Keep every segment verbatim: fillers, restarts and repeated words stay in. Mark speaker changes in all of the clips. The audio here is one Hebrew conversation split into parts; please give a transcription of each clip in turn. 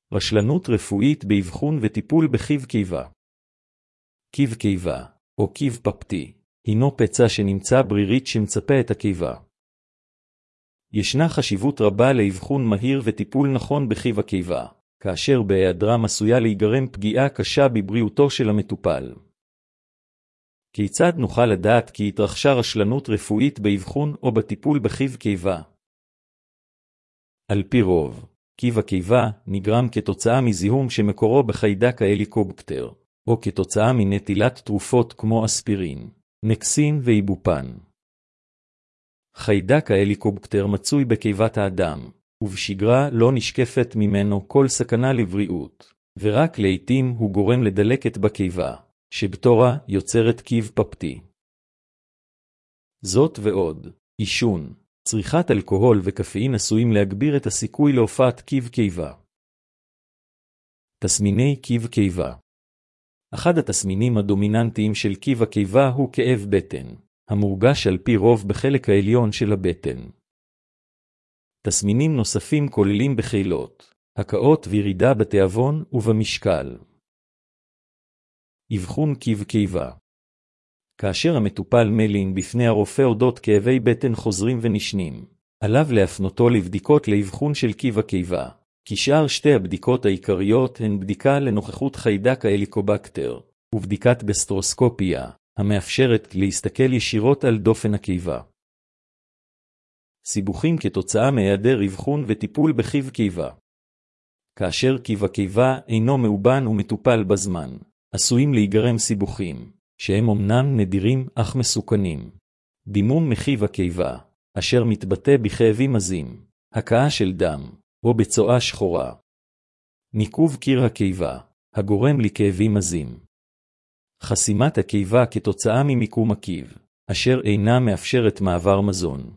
Speaker 1: רשלנות רפואית באבחון וטיפול בכיב קיבה. כיב קיבה, או כיב פפטי, הינו פצע שנמצא ברירית שמצפה את הקיבה. ישנה חשיבות רבה לאבחון מהיר וטיפול נכון בכיב הקיבה, כאשר בהיעדרם עשויה להיגרם פגיעה קשה בבריאותו של המטופל. כיצד נוכל לדעת כי התרחשה רשלנות רפואית באבחון או בטיפול בכיב קיבה? על פי רוב, כיב הקיבה נגרם כתוצאה מזיהום שמקורו בחיידק ההליקובקטר, או כתוצאה מנטילת תרופות כמו אספירין, נקסין ואיבופן. חיידק ההליקובקטר מצוי בקיבת האדם, ובשגרה לא נשקפת ממנו כל סכנה לבריאות, ורק לעתים הוא גורם לדלקת בקיבה, שבתורה יוצרת כיב פפטי. זאת ועוד, עישון, צריכת אלכוהול וקפאין עשויים להגביר את הסיכוי להופעת כיב קיבה. תסמיני כיב קיבה. אחד התסמינים הדומיננטיים של כיב הקיבה הוא כאב בטן, המורגש על פי רוב בחלק העליון של הבטן. תסמינים נוספים כוללים בחילות, הקאות וירידה בתיאבון ובמשקל. אבחון כיב קיבה. כאשר המטופל מלין בפני הרופא אודות כאבי בטן חוזרים ונשנים, עליו להפנותו לבדיקות לאבחון של כיב הקיבה, כי שאר שתי הבדיקות העיקריות הן בדיקה לנוכחות חיידק ההליקובקטר, ובדיקת גסטרוסקופיה, המאפשרת להסתכל ישירות על דופן הקיבה. סיבוכים כתוצאה מהיעדר אבחון וטיפול בכיב קיבה. כאשר כיב הקיבה אינו מאובן ומטופל בזמן, עשויים להיגרם סיבוכים, שהם אמנם נדירים אך מסוכנים. דימום מכיב הקיבה, אשר מתבטא בכאבים עזים, הקאה של דם, או בצואה שחורה. ניקוב קיר הקיבה, הגורם לכאבים עזים. חסימת הקיבה כתוצאה ממיקום הקיב, אשר אינה מאפשרת מעבר מזון.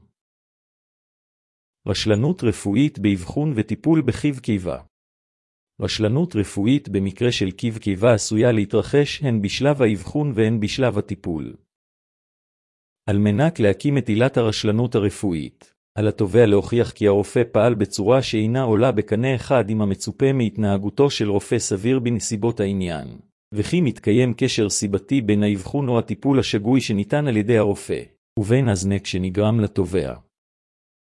Speaker 1: רשלנות רפואית באבחון וטיפול בכיב קיבה. רשלנות רפואית במקרה של כיב קיבה עשויה להתרחש הן בשלב האבחון והן בשלב הטיפול. על מנת להקים את עילת הרשלנות הרפואית, על התובע להוכיח כי הרופא פעל בצורה שאינה עולה בקנה אחד עם המצופה מהתנהגותו של רופא סביר בנסיבות העניין, וכי מתקיים קשר סיבתי בין האבחון או הטיפול השגוי שניתן על ידי הרופא, ובין הזנק שנגרם לתובע.